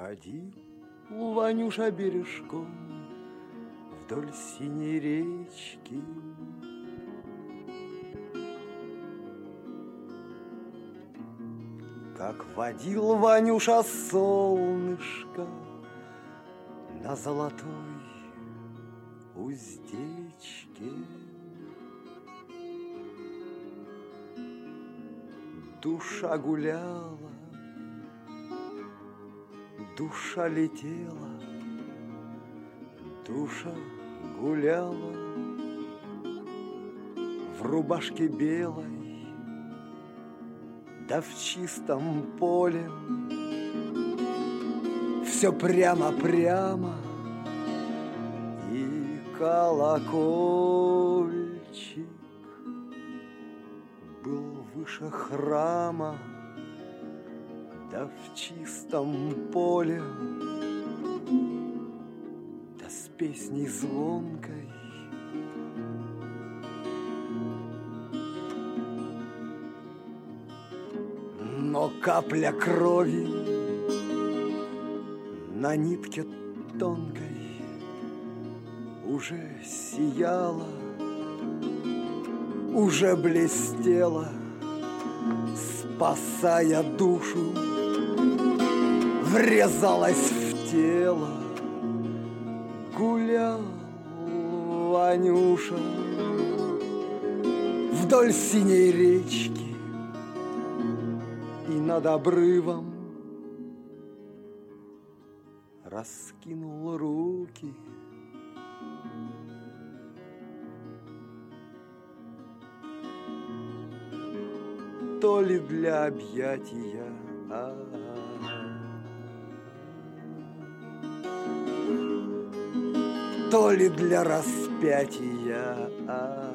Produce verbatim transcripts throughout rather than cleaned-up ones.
Ходил Ванюша бережком вдоль синей речки. Как водил Ванюша солнышко на золотой уздечке. Душа гуляла, душа летела, душа гуляла в рубашке белой, да в чистом поле. Все прямо-прямо, и колокольчик был выше храма, да в чистом поле, да с песней звонкой. Но капля крови на нитке тонкой уже сияла, уже блестела, спасая душу, врезалась в тело. Гулял Ванюша вдоль синей речки, и над обрывом раскинул руки. То ли для объятия, а то ли для распятия, а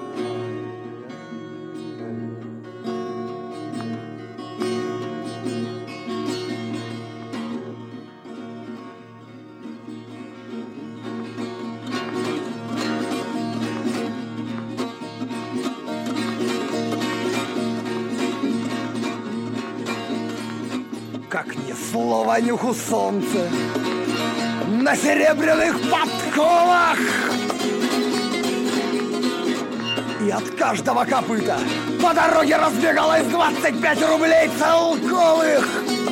как несло Ванюху солнце на серебряных подковах, и от каждого копыта по дороге разбегалось двадцать пять рублей целковых.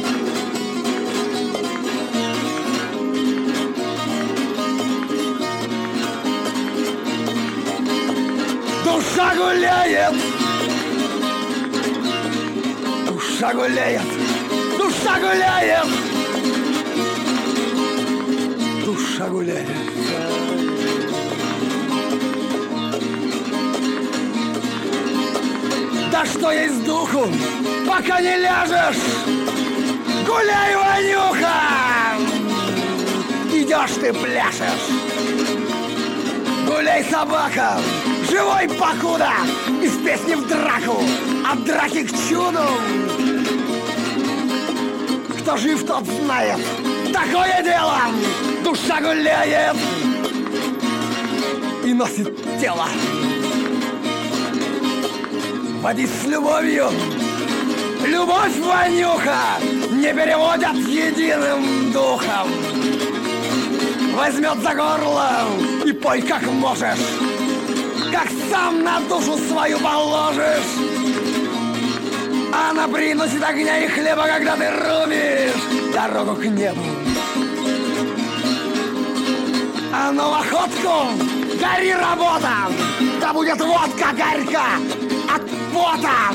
Душа гуляет, душа гуляет, душа гуляет, душа гуляет. Да что есть духу, пока не ляжешь, гуляй, Ванюха! Идешь ты, пляшешь. Гуляй, собака, живой покуда, из песни в драку, от драки к чуду. Кто жив, тот знает, такое дело. Душа гуляет и носит тело. Води с любовью, любовь, Ванюха, не переводят единым духом. Возьмет за горло и пой как можешь, как сам на душу свою положишь. Она приносит огня и хлеба, когда ты рубишь дорогу к небу. А ну в охотку, гори, работа, да будет водка горька от пота.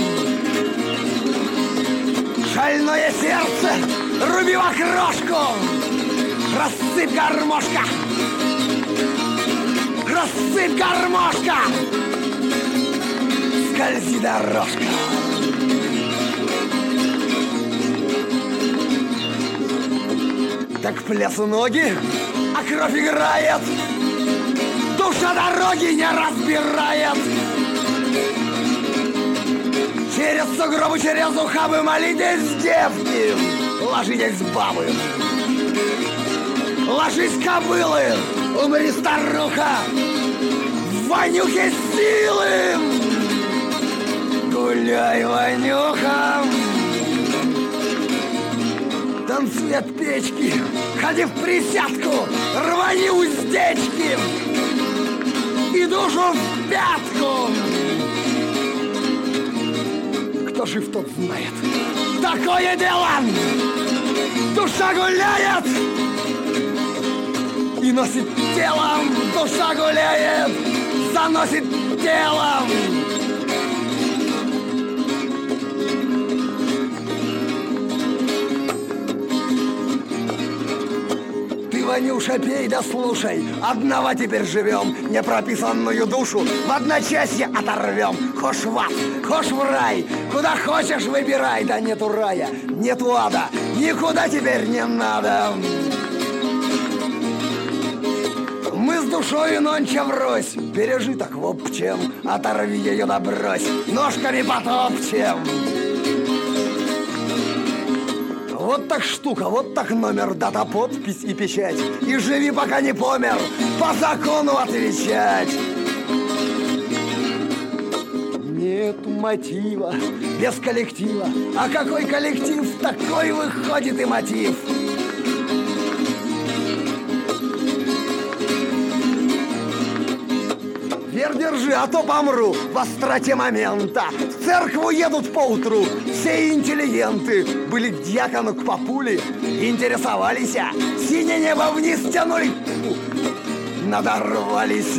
Шальное сердце руби в окрошку, рассыпь гармошка, рассыпь гармошка, скользи дорожка. Так к плясу ноги, а кровь играет, душа дороги не разбирает. Через сугробы, через ухабы молитесь, девки, ложитесь, бабы. Ложись, кобылы, умри, старуха, в Ванюхе силы. Гуляй, Ванюха, Танцуй от печки, ходи в присядку, рвани уздечки и душу в пятку. Кто жив, тот знает. Такое дело! Душа гуляет и носит телом. Душа гуляет, заносит телом. Ванюша, пей да слушай, одного теперь живем, непрописанную душу в одночасье оторвем. Хошь в ад, хошь в рай, куда хочешь выбирай, да нету рая, нету ада, никуда теперь не надо. Мы с душою нонче врозь, пережиток в общем, оторви ее да брось, ножками потопчем. Вот так штука, вот так номер, дата, подпись и печать. И живи, пока не помер, по закону отвечать. Нет мотива без коллектива. А какой коллектив, такой выходит и мотив. Вер держи, а то помру в остроте момента. В церкву едут поутру все интеллигенты. Были к дьякону, к папуле, интересовались. Синее небо вниз тянули, надорвались.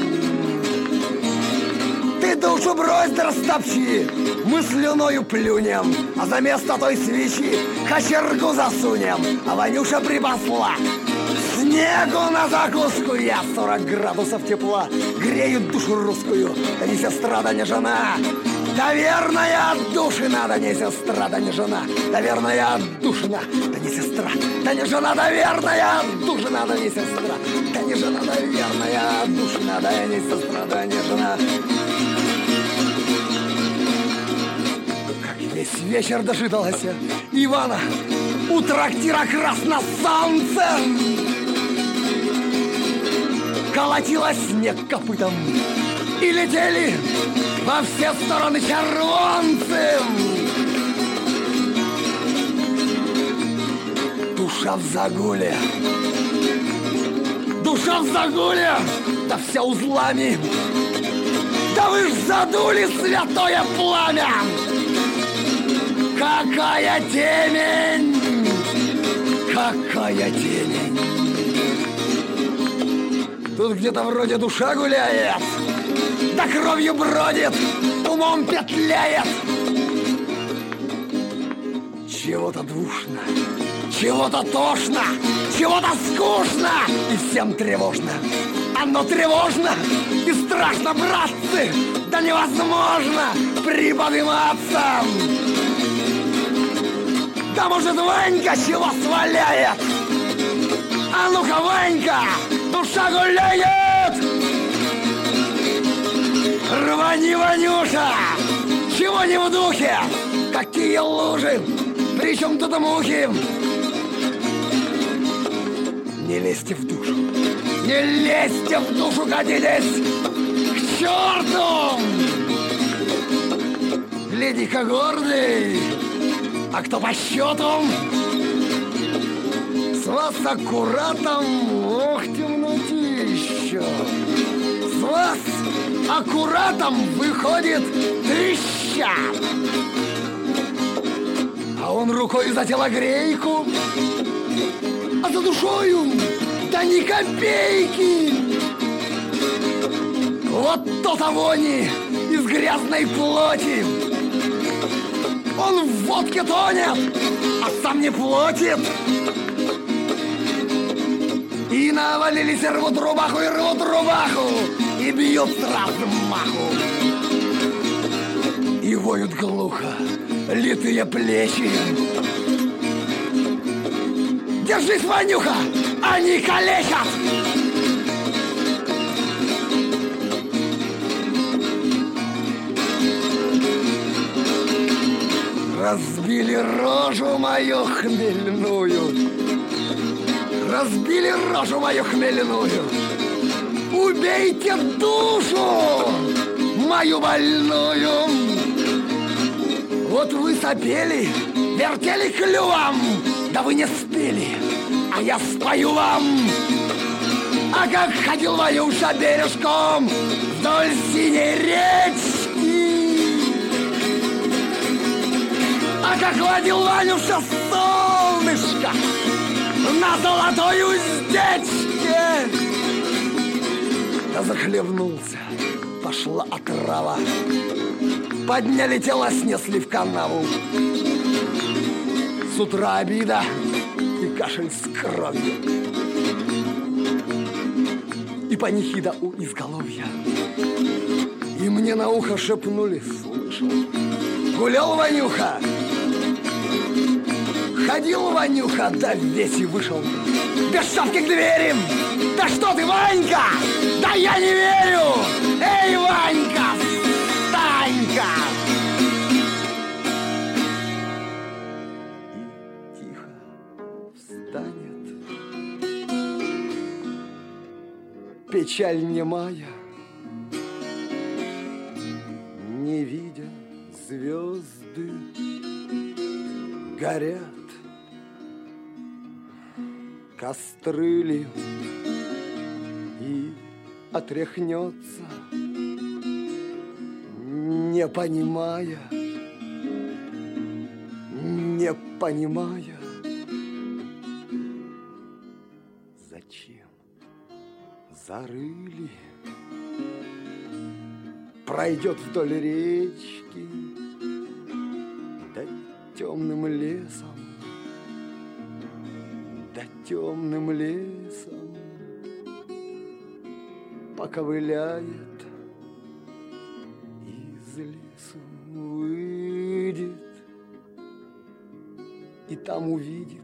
Ты душу брось да растопчи, мы слюною плюнем, а за место той свечи кочергу засунем. А Ванюша припасла снегу на закуску. Я сорок градусов тепла греют душу русскую. Да не сестра, да не жена. Наверное, отдушина, да не сестра, да не жена. Наверное, отдушина, да не сестра, да не жена. Наверное, отдушина, да не сестра, да не жена. Наверное, отдушина, да не сестра, да не жена. Как весь вечер дожидалась Ивана у трактира «Красносолнце». Колотила снег копытом и летели во все стороны червонцы. Душа в загуле, душа в загуле, да вся узлами. Да вы ж задули святое пламя! Какая темень! Какая темень! Тут где-то вроде душа гуляет, да кровью бродит, умом петляет. Чего-то душно, чего-то тошно, чего-то скучно и всем тревожно. Оно тревожно и страшно, братцы, да невозможно приподниматься. Да может Ванька чего сваляет? А ну-ка, Ванька, душа гуляет! Рвани, Ванюша! Чего не в духе? Какие лужи! Причем тут мухи? Не лезьте в душу! Не лезьте в душу, катитесь! К черту! Гляди-ка, гордый! А кто по счету? С вас аккуратом, ох, темнотища. С вас аккуратом выходит треща. А он рукой за телогрейку, а за душою да ни копейки. Вот то-то вони из грязной плоти. Он в водке тонет, а сам не платит. И навалились, рвут рубаху, и рвут рубаху, и бьют с размаху. И воют глухо литые плечи. Держись, Ванюха, они калечат! Разбили рожу мою хмельную, разбили рожу мою хмельную. Убейте душу мою больную. Вот вы сопели, вертели клювом, Да вы не спели, а я спою вам. А как ходил Ванюша бережком вдоль синей речки, а как водил Ванюша солнышко на золотой уздечке. Да захлебнулся, пошла отрава, подняли тело, снесли в канаву. С утра обида и кашель с кровью, и панихида у изголовья. И мне на ухо шепнули, слышал, гулял Ванюха, ходил Ванюха, да весь и вышел без шапки к двери. Да что ты, Ванька? Да я не верю! Эй, Ванька, встань-ка! И тихо встанет печаль немая, не видя звезды горят, костры ли, и отряхнется, не понимая, не понимая, зачем зарыли. Пройдет вдоль речки, да темным лесом, да темным лесом поковыляет, из лесу выйдет, и там увидит,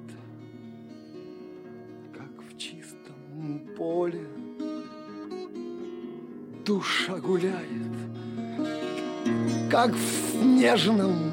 как в чистом поле душа гуляет, как в нежном